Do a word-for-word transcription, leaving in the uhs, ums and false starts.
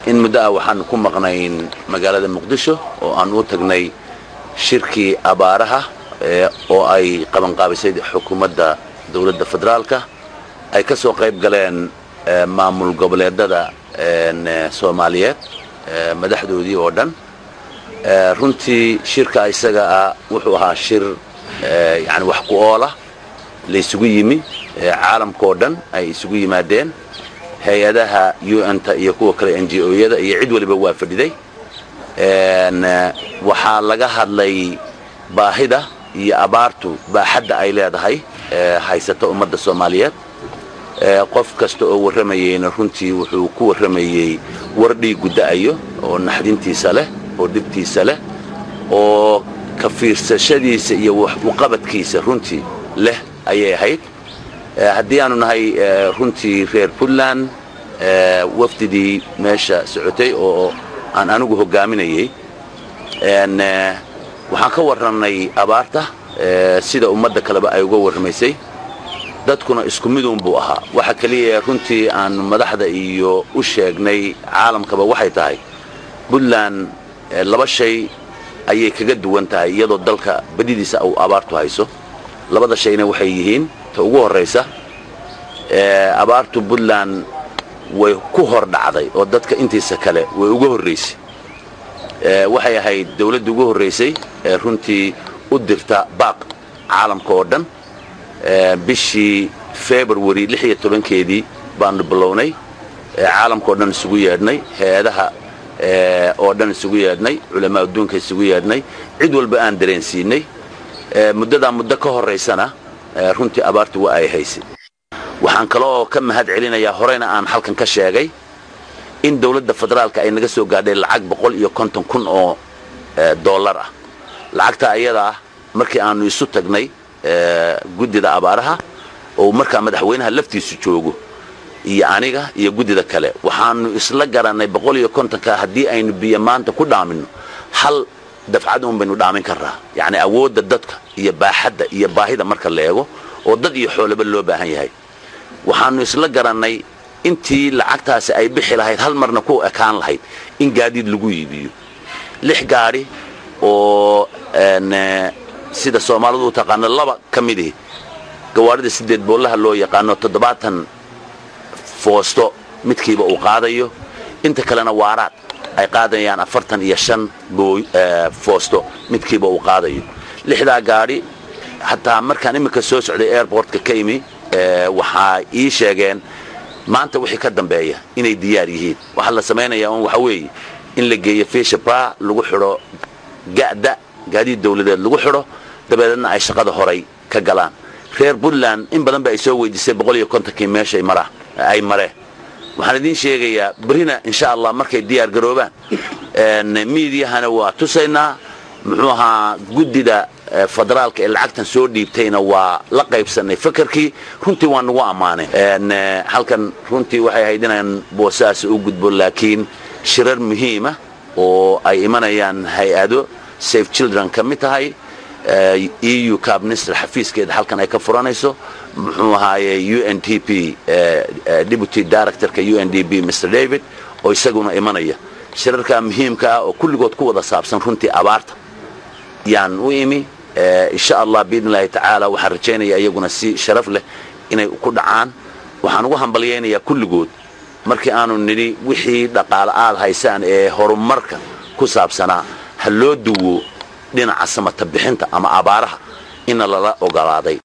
in muddo waxaan ku maqnayn magaalada Muqdisho oo aan u tagnay shirki abaaraha oo ay qaban qaabisay xukuumadda dawladda federaalka ay ka soo qayb galeen maamul goboleedada Soomaaliyeed madaxdoodii oo dhan runtii shirka isaga ah wuxuu ahaa shir yani wax ku oola la isugu yimi caalamka oo dhan ay isugu yimaadeen hay'adaha U N-ta iyo kuwa kale N G O-yada iyo cid waliba waa fadhiday een waxa laga hadlay baahida iyo abaartu baaxadda ay leedahay haysato ummadda Soomaaliyeed qof kasta oo waramayeen runtii wuxuu ku waramayay wardii gudaayo oo naxdintiisa leh oo dibtiisa leh oo ka fiirsashadiisa iyo wax u qabadkiisa runtii leh ayay ahayd haddii aanu nahay runtii reer Puntland wafdidii meesha socotay oo aan anigu hogaaminayay een waxaan ka warranay abaarta sida ummadda kaleba ay uga warramaysay dadkuna isku mid uun buu ahaa waxa kaliya runtii aan madaxda iyo u sheegnay caalamkaba waxay tahay Puntland laba shay ayay kaga duwan tahay iyadoo dalka badidiisa uu abaartu hayso labada shayna waxay yihiin ta ugu horeysa ee abaartu Puntland way ku hor dhacday oo dadka intiisa kale way ugu horeysay ee waxay ahayd dawladda ugu horeysay ee runtii u dirta baaq caalamka oo dhan ee bishii February lix iyo tobankeedii baan bilownay ee caalamka oo dhan isugu yeedhnay hay'adaha ee oo dhan isugu yeedhnay culamaa adduunka isugu yeedhnay cid walba aan dareensiinay ee muddada muddo ka horeysana runtii abaartu waa ay haysay waxaan kale oo ka mahad celinayaa horeyna aan halkan ka sheegay in dawladda federaalka ay naga soo gaadhay lacag boqol iyo konton kun oo dollar ah lacagta ayada markii aanu isu tagnay gudida abaaraha oo marka madaxweynaha laftiisu joogo iyo aniga iyo gudida kale waxaanu isla garanay boqol iyo konton ka hadii aynu biyo maanta ku dhaamino hal dafcad uun baynu dhaamin karaa yani awoodda dadka iyo baaxadda iyo baahida marka la eego oo dad iyo xoolaba loo baahan yahay waxaanu isla garanay intii lacagtaasi ay bixi lahayd hal marna ku ekaan lahayd in gaadiid lagu iibiyo lix gaari oo een sida Soomaalidu taqaan laba kamidii gawaarida sideed boolaha loo yaqaano toddobaatan foosto midkiiba uu qaadayo inta kalena waaraad ay qaadayaan afartan iyo shan foosto midkiiba uu qaadayo lixda gaari hatta markaan imika soo socday airportka Kaymi waxa ii sheegeen maanta wixii ka dambeeya inay diyaar yihiin waxa la sameeynaya oo waxa weey in la geeyo Fishpa lagu xiro gaada gaadi dawladeed lagu xiro dabadeedna ay shaqada horay ka galaan reer Puntland in badan ba ay soo weydiisay boqol iyo konton kii meesha ay mara ay mare waxaan idin sheegayaa barina insha Allah markay diyaar garoobaan een meediahana waa tusaynaa muxuu ahaa gudida federaalka ee lacagtan soo dhiibtayna waa la qaybsanay fakarkii runtii waan ugu amaanay een halkan runtii waxay ahayd inaan boosaas u gudbo laakiin shirar muhiim ah oo ay imanayaan hay'ado Save Children kamid tahay E U Cabinet xafiiskeeda halkan ay ka furanayso muxuu ahaayay U N D P Deputy Director-ka U N D P Mister David oo isaguna imanaya shirarka muhiimka ah oo kulligood ku wada saabsan runtii abaarta yaan u imi insha Allah biidnaahi ta'ala waxa rajaynaya iyaguna si sharaf leh inay ku dhacaan waxaan ugu hambalyeynaya kulligood markii aanu nidi wixii dhaqaale aad haysaan ee horumarka ku saabsanaa hal loo duwo dhinaca samata bixinta ama abaaraha in la la ogolaaday